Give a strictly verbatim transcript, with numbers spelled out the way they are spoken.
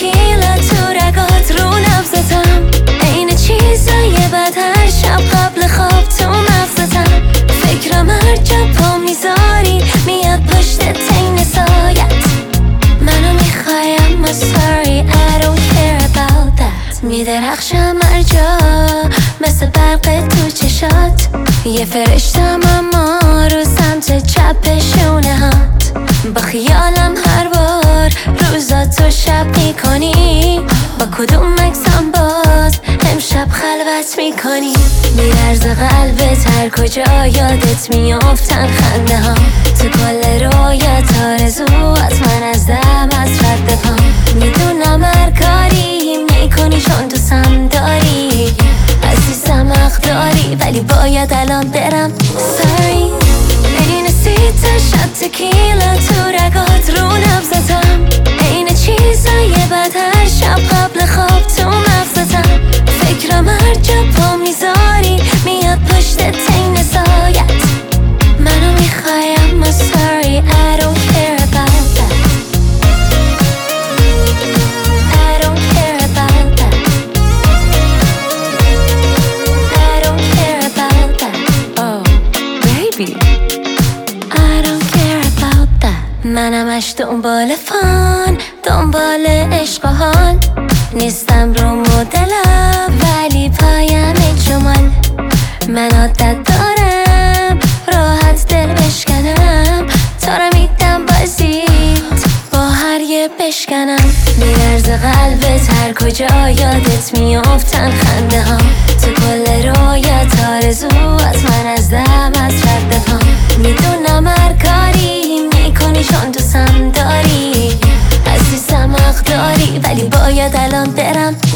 تکیلا تو رگات رو نبضتم، عین چیزای بد هر شب قبل خواب تو مغزتم. فکرم هر جا پا میذاری میاد پشت تین سایت. منو میخوای اما sorry I don't care about that. میدرخشم هر جا مثل برق تو چشات، یه فرشتم اما رو سمت چپ شونه هات. با خیالم هر بار روزا تو شب میکنی، با کدوم مکسم باز امشب خلوت میکنی. میرز قلبت هر کجا یادت میافتن خنده ها، تو کل رویت آرزوات من از دم از رد پام. میدونم هر کاری میکنی چون دوستم داری، عزیزم حق داری ولی باید الان برم sorry. عین سیت شب تکیلا تو رگات رو نبضتم، عین چیزای بد هر شب قبل خواب تو مغزتم. فکرم هر جا پا میذاری میاد پشت تین سایت. منو میخوای اما sorry I don't care about that. I don't care about that. I don't care about that. Oh baby I don't care about that. منمش دنبال فان، دنبال عشق و حال، نیستم رو مدلم ولی پایم جمال. من عادت دارم راحت دل بشکنم، تا رو میدم بازیت با هر یه بشکنم. میرز قلبت هر کجا یادت میافتن خنده ها، تو کل رویت آرزوات من از دم از رد پام. میدونم هر کاری میکنی چون دوستم داری، عزیزم حق داری ولی باید الان برم